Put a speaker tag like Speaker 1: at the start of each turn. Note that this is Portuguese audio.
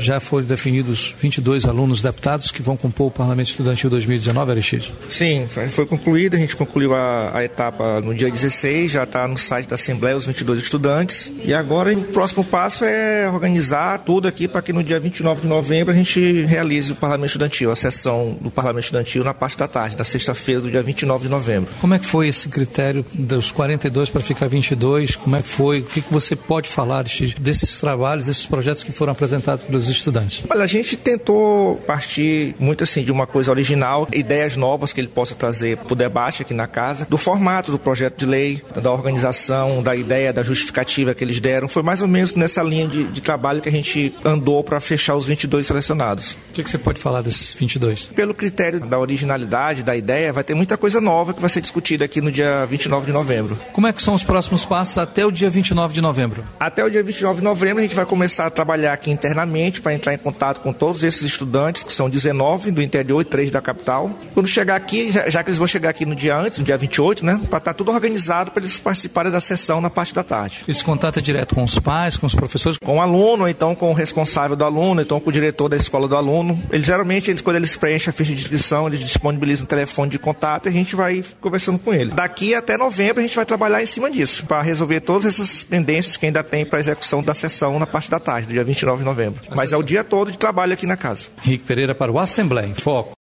Speaker 1: já foram definidos 22 alunos deputados que vão compor o Parlamento Estudantil 2019, Aristides?
Speaker 2: Sim, foi concluído, a gente concluiu a etapa no dia 16, já está no site da Assembleia os 22 estudantes. E agora o próximo passo é organizar tudo aqui para que no dia 29 de novembro a gente realize o Parlamento Estudantil, a sessão do Parlamento Estudantil na parte da tarde, na sexta-feira do dia 29 de novembro.
Speaker 1: Como é que foi esse critério dos 42 para ficar 22? Como é que foi? O que você pode falar desses trabalhos, desses projetos que foram apresentados pelos estudantes?
Speaker 2: Olha, a gente tentou partir muito assim de uma coisa original, ideias novas que ele possa trazer para o debate aqui na casa, do formato do projeto de lei, da organização, da ideia, da justificativa que eles deram. Foi mais ou menos nessa linha de trabalho que a gente andou para fechar os 22 selecionados.
Speaker 1: O que você pode falar desses 22?
Speaker 2: Pelo critério da originalidade, da ideia, vai ter muita coisa nova que vai ser discutida aqui no dia 29 de novembro.
Speaker 1: Como é que são os próximos passos até o dia 29 de novembro?
Speaker 2: Até o dia 29 de novembro a gente vai começar a trabalhar aqui internamente para entrar em contato com todos esses estudantes, que são 19 do interior e 3 da capital. Quando chegar aqui, já que eles vão chegar aqui no dia antes, no dia 28, né, para estar tudo organizado para eles participarem da sessão na parte da tarde.
Speaker 1: Esse contato é direto com os pais, com os professores?
Speaker 2: Com o aluno, ou então com o responsável do aluno, ou então com o diretor da escola do aluno. Quando eles preenchem a ficha de inscrição, eles disponibilizam um telefone de contato e a gente vai conversando com ele. Daqui até novembro a gente vai trabalhar em cima disso, para resolver todas essas pendências que ainda tem para a execução da sessão na parte da tarde, do dia 29 de novembro. Mas é o dia todo de trabalho aqui na casa.
Speaker 1: Henrique Pereira para o Assembleia em Foco.